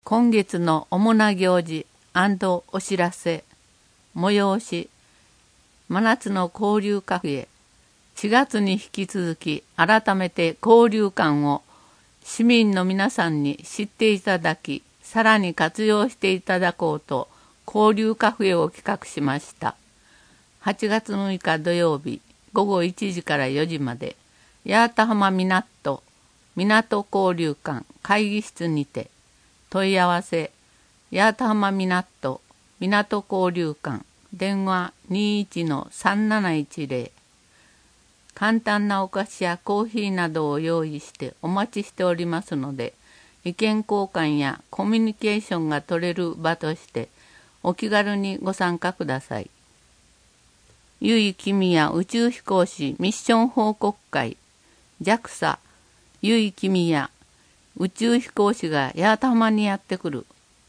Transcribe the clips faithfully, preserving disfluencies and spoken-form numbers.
今月の主な行事&お知らせ、催し、真夏の交流カフェ、しがつに引き続き改めて交流館を市民の皆さんに知っていただき、さらに活用していただこうと交流カフェを企画しました。はちがつむいか土曜日ごごいちじからよじまで、八幡浜港港交流館会議室にて、問い合わせ、八幡浜港港交流館電話 にいちのさんなないちぜろ。簡単なお菓子やコーヒーなどを用意してお待ちしておりますので、意見交換やコミュニケーションが取れる場としてお気軽にご参加ください。由井公也宇宙飛行士ミッション報告会 ジャクサ 由井公也宇宙飛行士が八幡浜にやってくる。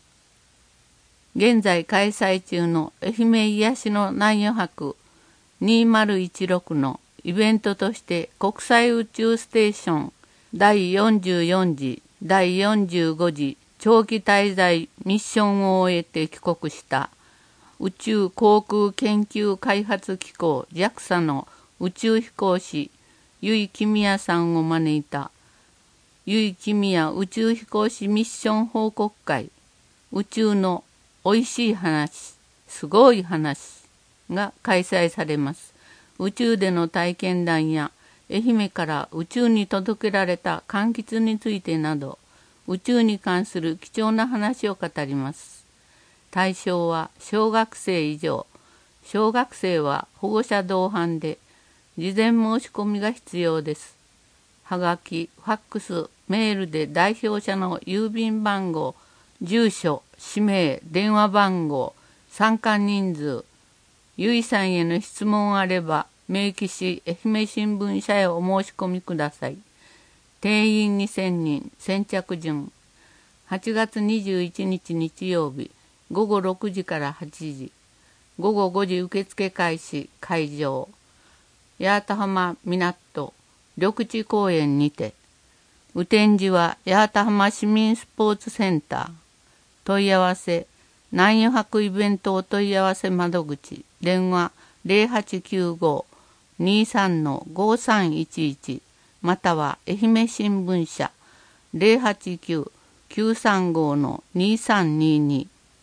現在開催中の愛媛癒しの南予博にせんじゅうろくのイベントとして国際宇宙ステーションだいよんじゅうよんじだいよんじゅうごじ長期滞在ミッションを終えて帰国した宇宙航空研究開発機構 ジャクサ の宇宙飛行士由井公也さんを招いた由井公也宇宙飛行士ミッション報告会宇宙のおいしい話、すごい話が開催されます。宇宙での体験談や愛媛から宇宙に届けられた柑橘についてなど宇宙に関する貴重な話を語ります。対象は小学生以上。小学生は保護者同伴で事前申し込みが必要です。はがき、ファックス、メールで代表者の郵便番号、住所、氏名、電話番号、参加人数、由井さんへの質問あれば、明記し、愛媛新聞社へお申し込みください。定員にせんにん、先着順。はちがつにじゅういちにち日曜日、ごごろくじからはちじ。ごごごじ受付開始、会場。八幡浜港、緑地公園にて。雨天時は八幡浜市民スポーツセンター。問い合わせ、南予博イベントお問い合わせ窓口、電話 ゼロはちきゅうご にさんのごさんいちいち、または愛媛新聞社 ゼロはちきゅう きゅうさんご のにさんにに。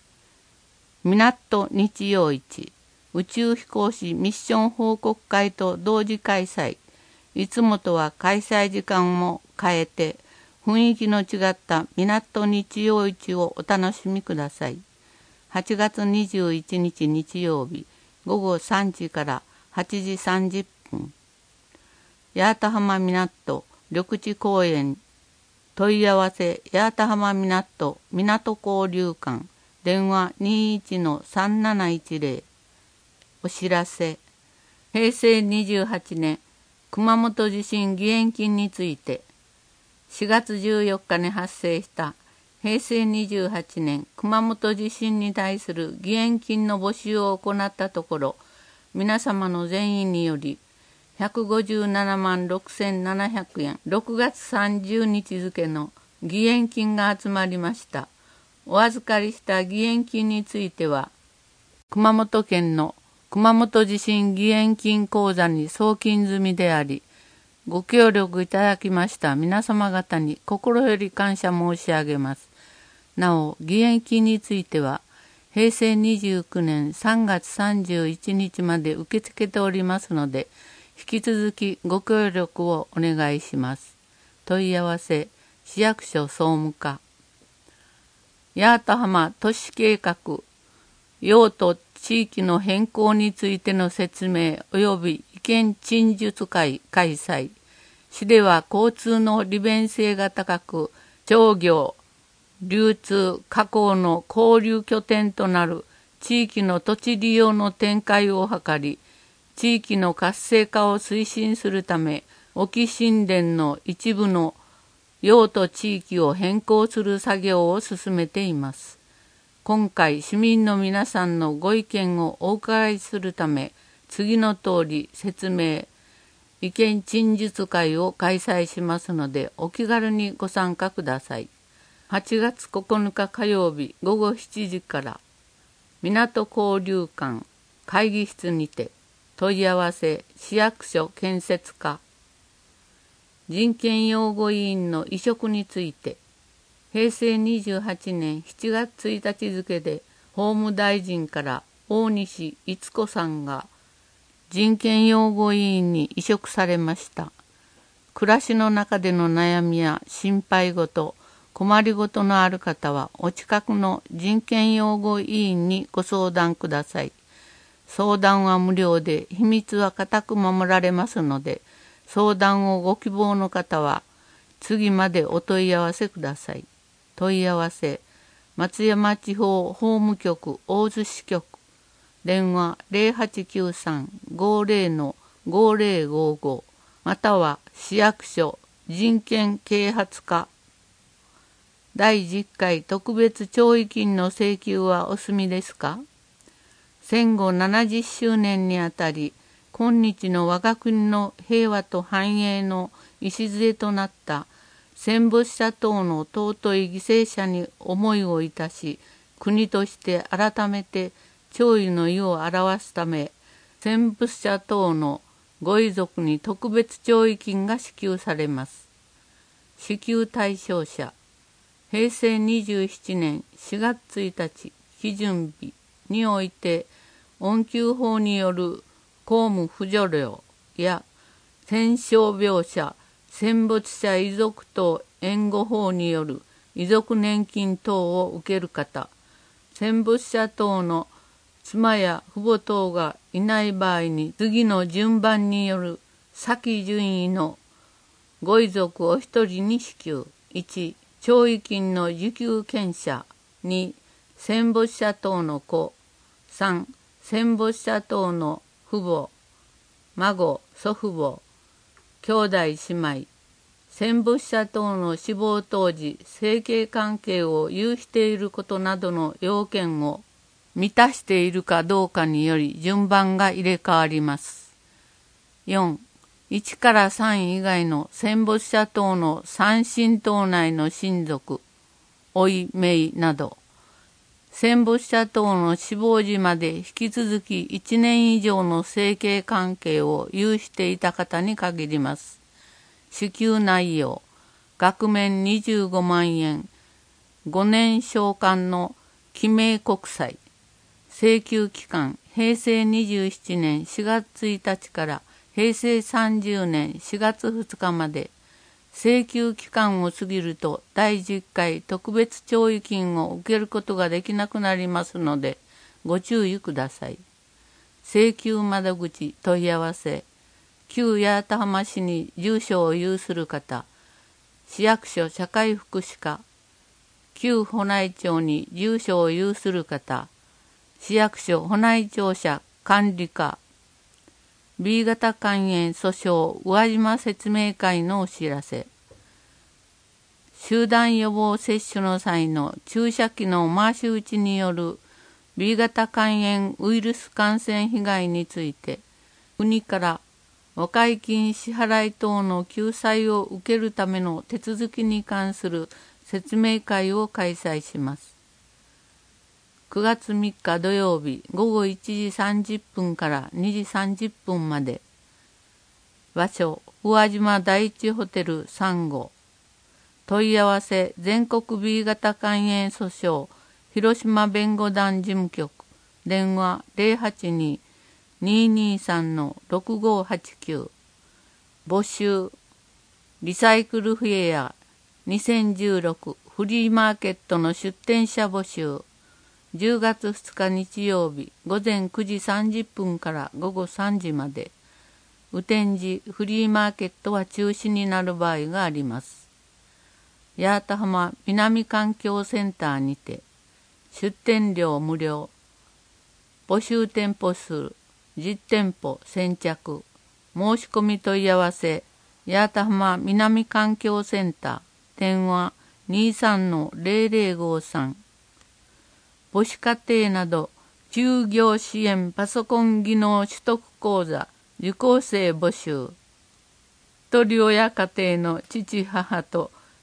港日曜市、宇宙飛行士ミッション報告会と同時開催。いつもとは開催時間も変えて、雰囲気の違った港日曜市をお楽しみください。はちがつにじゅういちにち日曜日ごごさんじからはちじさんじゅっぷん。八幡浜港緑地公園問い合わせ八幡浜港港交流館電話 にいちのさんなないちぜろ。お知らせ。へいせいにじゅうはちねん熊本地震義援金についてしがつじゅうよっかに発生したへいせいにじゅうはちねん熊本地震に対する義援金の募集を行ったところ、皆様の善意によりひゃくごじゅうななまんろくせんななひゃくえん、ろくがつさんじゅうにち付の義援金が集まりました。お預かりした義援金については、熊本県の熊本地震義援金口座に送金済みであり、ご協力いただきました皆様方に心より感謝申し上げます。なお、義援金については、へいせいにじゅうきゅうねんさんがつさんじゅういちにちまで受け付けておりますので、引き続きご協力をお願いします。問い合わせ、市役所総務課。八幡浜都市計画、用途地域の変更についての説明及び意見陳述会開催。市では交通の利便性が高く、商業、流通、加工の交流拠点となる地域の土地利用の展開を図り、地域の活性化を推進するため、沖新田の一部の用途地域を変更する作業を進めています。今回、市民の皆さんのご意見をお伺いするため、次の通り説明、意見陳述会を開催しますので、お気軽にご参加ください。 はちがつここのか火曜日ごごしちじから港交流館会議室にて問い合わせ市役所建設課人権擁護委員の委嘱についてへいせいにじゅうはちねんしちがつついたち付で法務大臣から大西逸子さんが人権擁護委員に委嘱されました。暮らしの中での悩みや心配事、困りごとのある方はお近くの人権擁護委員にご相談ください。相談は無料で秘密は固く守られますので、相談をご希望の方は次までお問い合わせください。問い合わせ松山地方法務局大洲支局電話 ゼロはちきゅうさん ごゼロ ごゼロごご または市役所人権啓発課だいじゅっかい特別弔慰金の請求はお済みですか？戦後ななじゅっしゅうねんにあたり今日の我が国の平和と繁栄の礎となった戦没者等の尊い犠牲者に思いをいたし、国として改めて弔意の意を表すため、戦没者等のご遺族に特別弔慰金が支給されます。支給対象者、へいせいにじゅうななねんしがつついたち基準日において、恩給法による公務扶助料や戦傷病者、戦没者遺族等援護法による遺族年金等を受ける方、戦没者等の妻や父母等がいない場合に次の順番による先順位のご遺族お一人に支給。いち、弔慰金の受給権者。に、戦没者等の子。さん、戦没者等の父母、孫、祖父母、兄弟姉妹、戦没者等の死亡当時、生計関係を有していることなどの要件を満たしているかどうかにより順番が入れ替わります。よん、いちからさん以外の戦没者等の三親等内の親族、甥、姪など、戦没者等の死亡時まで引き続きいちねん以上の生計関係を有していた方に限ります。支給内容、額面にじゅうごまんえん、ごねん償還の記名国債、請求期間、へいせいにじゅうななねんしがつついたちからへいせいさんじゅうねんしがつふつかまで、請求期間を過ぎるとだいじゅっかい特別弔慰金を受けることができなくなりますので、ご注意ください。請求窓口問い合わせ、旧八幡浜市に住所を有する方、市役所社会福祉課、旧保内町に住所を有する方、市役所保内庁舎管理課、ビー 型肝炎訴訟宇和島説明会のお知らせ、集団予防接種の際の注射器の回し打ちによる ビー 型肝炎ウイルス感染被害について、国から和解金支払い等の救済を受けるための手続きに関する説明会を開催します。くがつみっか土曜日ごごいちじさんじゅっぷんからにじさんじゅっぷんまで。場所、宇和島第一ホテルさんご。問い合わせ、全国 ビー 型肝炎訴訟、広島弁護団事務局。電話 ゼロはちに にーにーさん ろくごはちきゅう。募集、リサイクルフェアにせんじゅうろくフリーマーケットの出店者募集。じゅうがつふつか日曜日ごぜんくじさんじゅっぷんからごごさんじまで。雨天時フリーマーケットは中止になる場合があります。八幡浜南環境センターにて出店料無料。募集店舗数じゅってんぽ先着。申し込み問い合わせ八幡浜南環境センター電話 にーさんのゼロゼロごさん。母子家庭など就業支援パソコン技能取得講座受講生募集。一人親家庭の父母と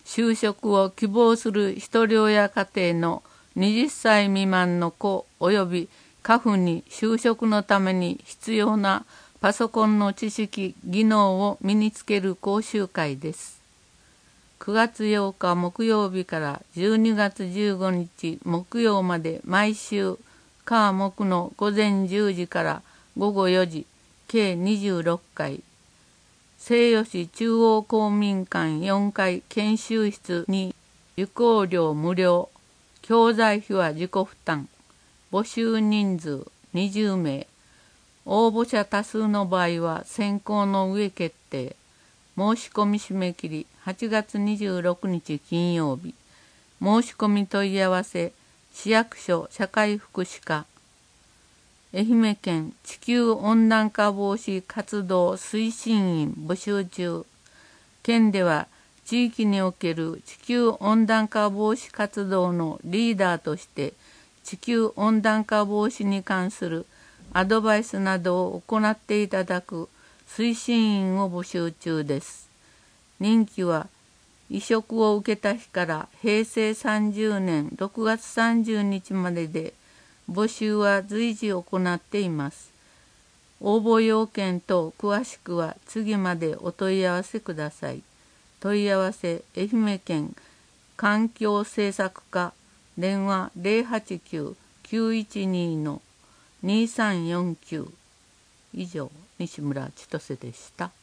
就職を希望する一人親家庭のはたち未満の子及び家父に就職のために必要なパソコンの知識・技能を身につける講習会です。くがつようか木曜日からじゅうにがつじゅうごにち木曜まで毎週火木の午前じゅうじからごごよじ、計にじゅうろっかい。西予市中央公民館よんかい研修室に受講料無料。教材費は自己負担。募集人数にじゅうめい。応募者多数の場合は選考の上決定。申し込み締め切りはちがつにじゅうろくにち金曜日。申し込み問い合わせ市役所社会福祉課。愛媛県地球温暖化防止活動推進員募集中。県では地域における地球温暖化防止活動のリーダーとして地球温暖化防止に関するアドバイスなどを行っていただく推進員を募集中です。任期は委嘱を受けた日からへいせいさんじゅうねんろくがつさんじゅうにちまでで、募集は随時行っています。応募要件等詳しくは次までお問い合わせください。問い合わせ愛媛県環境政策課電話 ゼロはちきゅう きゅういちに にさんよんきゅう。以上、西村千歳でした。